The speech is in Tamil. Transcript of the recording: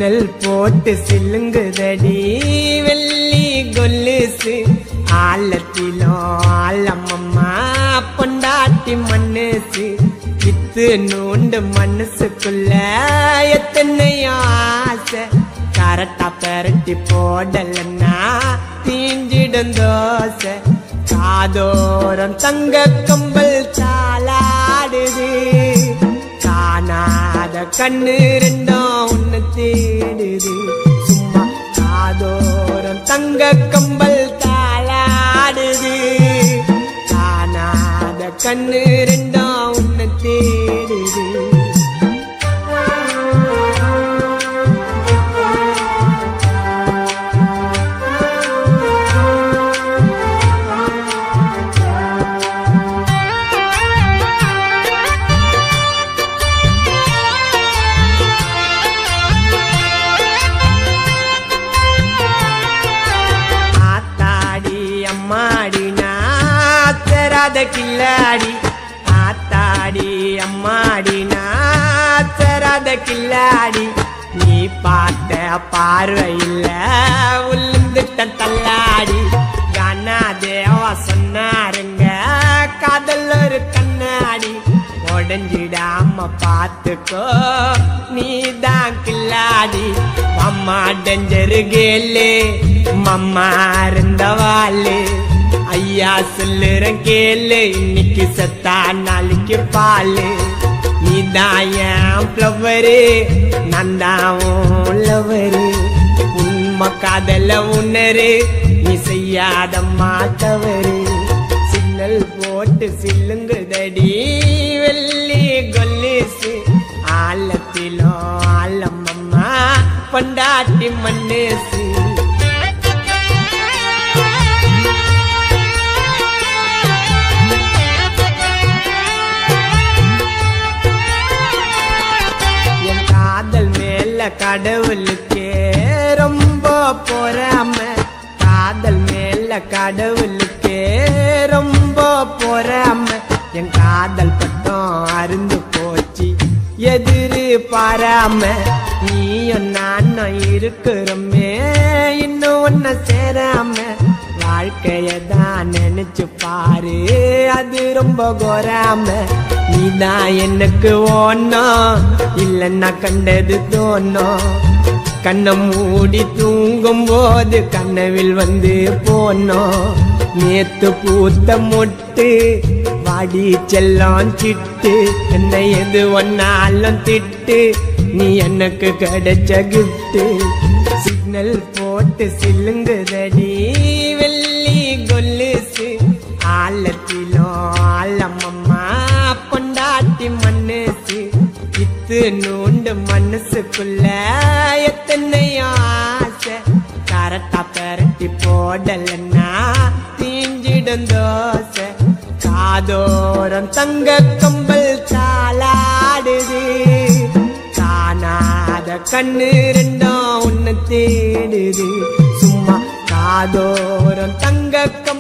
சிக்னல் போட்டு சில்லுங்குதடி வெள்ளி கொலுசு ஆழத்திலும் ஆழமம்மா பொண்டாட்டி மனசு வித்து நூண்டு மனசுக்குள்ள எத்தனையோ ஆசை கரட்டா பெரட்டி போடலன்னா தீஞ்சிடும் தோசை காதோரம் தங்க கம்பல் தாளாடுது காணாத கண்ணு ரெண்டும் உன்னை தேடுது சும்மா காதோரம் தங்க கம்பல் தாளாடுது காணாத கண்ணு ரெண்டும் உன்னை தேடுது கில்லாடி ஆத்தாடி அம்மாடி நாத்தராத கில்லாடி நீ பார்த்த பார்வையில் உளுந்துட்ட தள்ளாடி கானா தேவா சொன்னாருங்க காதல் ஒரு கண்ணாடி உடஞ்சிடாம பார்த்துக்கோ நீதான் கில்லாடி அம்மா டெஞ்சரு கேளு மம்மா இருந்தவாளு ஐயா சொல்லுறேன் கேளு இன்னைக்கு சத்தா நாளைக்கு பாலு நீதான் என் ஃப்ளவரு நான் தான் லவரு உண்மை காதல உணரு நீ செய்யாத மாத்தவரு சிக்னல் போட்டு சில்லுங்குதடி வெள்ளி கொலுசு ஆழத்திலோ ஆழமம்மா பொண்டாட்டி மனசு கடவுளுக்கே ரொம்ப பொறாம காதல் மேல கடவுளுக்கே ரொம்ப பொறாம என் காதல் பட்டம் அருந்து போச்சு எதிரு பாராம நீயும் நானும் இருக்கிறோமே இன்னும் ஒன்ன சேராம வாழ்க்கையதான் நினைச்சு பாரு அது ரொம்ப கோராம நீதான் எனக்கு ஓணும் இல்லன்னா கண்டது தோணும் கண்ணை மூடி தூங்கும் போது கனவில் வந்து போனோம் நேத்து பூத்த மொட்டு வாடி செல்லம் சிட்டு என்னை எது ஒன்னாலும் திட்டு நீ எனக்கு கிடைச்ச கிஃப்ட் சிக்னல் போட்டு சில்லுங்குதடி வெள்ளி கொலுசு ஆழத்திலோ ஆழமம்மா பொண்டாட்டி மனசு வித்து நூண்டு மனசுக்குள்ள எத்தனையோ ஆசை கரட்டா பெரட்டி போடலன்னா தீஞ்சிடும் தோசை காதோரம் தங்க கம்பல் தாளாடுது காணாத கண்ணு ரெண்டும் உன்னை தேடுது சும்மா காதோரம் தங்க கம்பல்